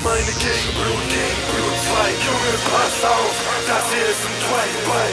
meine Gegend, Blut gegen Blut, zwei. Junge, pass auf, das hier ist ein Drive-by.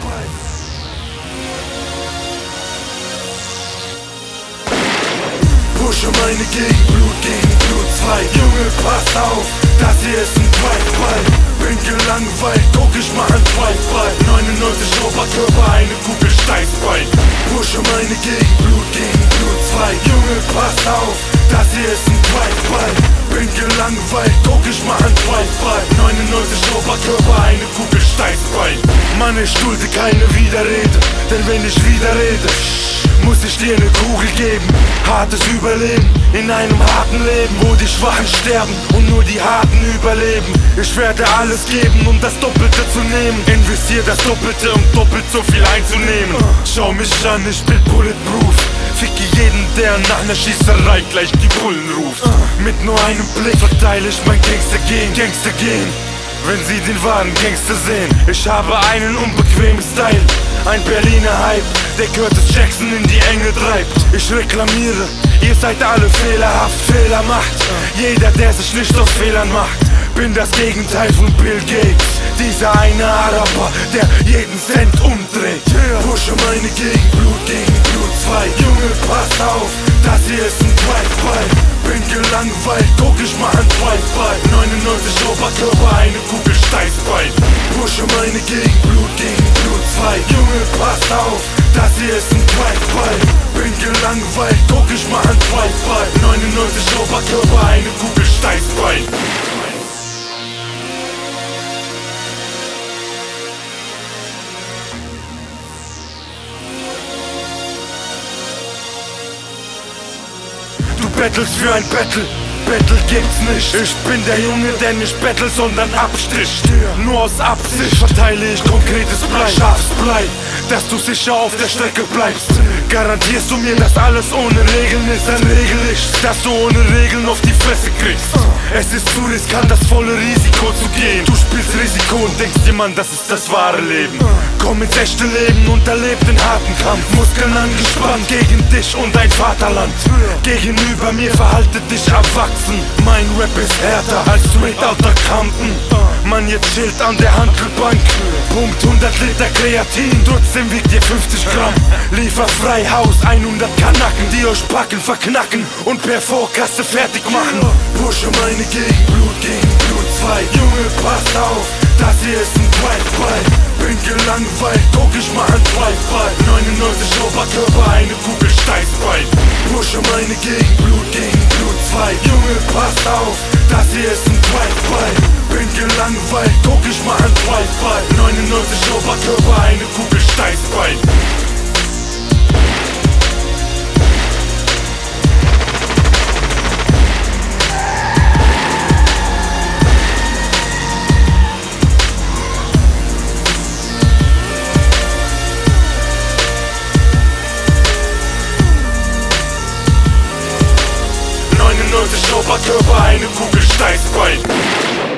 Pushe meine Gegend, Blut gegen Blut, zwei. Junge, pass auf, das hier ist ein Drive-by. Bin gelangweilt, guck, ich mach ein Drive-by. 99 Oberkörper, eine Kugel Steißbein. Pushe meine Gegend, Blut gegen Blut, zwei. Junge, pass auf, das hier ist ein Drive-by. Bin gelangweilt, guck, ich mach ein Drive-by. 99 Oberkörper, eine Kugel Steißbein. Mann, ich dulde keine Widerrede, denn wenn ich widerrede, muss ich dir eine Kugel geben. Hartes Überleben in einem harten Leben, wo die Schwachen sterben und nur die Harten überleben. Ich werde alles geben, um das Doppelte zu nehmen. Investier das Doppelte, um doppelt so viel einzunehmen. Schau mich an, ich bin bulletproof. Ficke jeden, der nach ner Schießerei gleich die Bullen ruft. Mit nur einem Blick verteile ich mein Gangster-Gehen. Wenn sie den wahren Gangster sehen. Ich habe einen unbequemen Style, ein Berliner Hype, der Curtis Jackson in die Enge treibt. Ich reklamiere, ihr seid alle fehlerhaft, Fehler macht jeder, der sich nicht aus Fehlern macht. Bin das Gegenteil von Bill Gates, dieser eine Araber, der jeden Cent umdreht. Pushe meine Gegend, Blut gegen Blut, zwei. Junge, pass auf, das hier ist ein Drive-by. Bin gelangweilt, guck, ich mach ein Drive-by. 99 Oberkörper, eine Kugel Steißbein. Pushe meine Gegend, Blut gegen Blut, zwei. Junge, pass auf, das hier ist ein Drive-by. Bin gelangweilt, guck, ich mach ein Drive-by. 99 Oberkörper, eine Kugel Steißbein. Du bettelst für ein Battle, Battle gibt's nicht. Ich bin der Junge, der nicht bettelt, sondern absticht. Nur aus Absicht verteile ich konkretes Blei, scharfes Blei, dass du sicher auf der Strecke bleibst. Garantierst du mir, dass alles ohne Regeln ist, dann regel ich, dass du ohne Regeln auf die Fresse kriegst. Es ist zu riskant, das volle Risiko zu gehen. Du spielst Risiko und denkst dir, Mann, das ist das wahre Leben. Komm ins echte Leben und erleb den harten Kampf. Muskeln angespannt gegen dich und dein Vaterland. Gegenüber mir verhalte dich erwachsen. Mein Rap ist härter als Straight Outta Compton. Mann, jetzt chillt an der Handelbank, pumpt 100 Liter Kreatin, trotzdem wiegt ihr 50 Gramm. Lieferfrei Haus, 100 Kanaken, die euch packen, verknacken und per Vorkasse fertig machen. Pushe meine Gegend, Blut gegen Blut, zwei. Junge, pass auf, das hier ist ein Drive-by. Bin gelangweilt, guck, ich mach ein Drive-by. 99 Oberkörper, eine Kugel Steißbein. Pushe meine Gegend, Blut gegen Blut, zwei. Junge, pass auf, das hier ist ein Drive-by. Bin gelangweilt, guck, ich mach ein Drive-by. 99 Oberkörper, eine Kugel Steißbein. Oberkörper, eine Kugel Steißbein.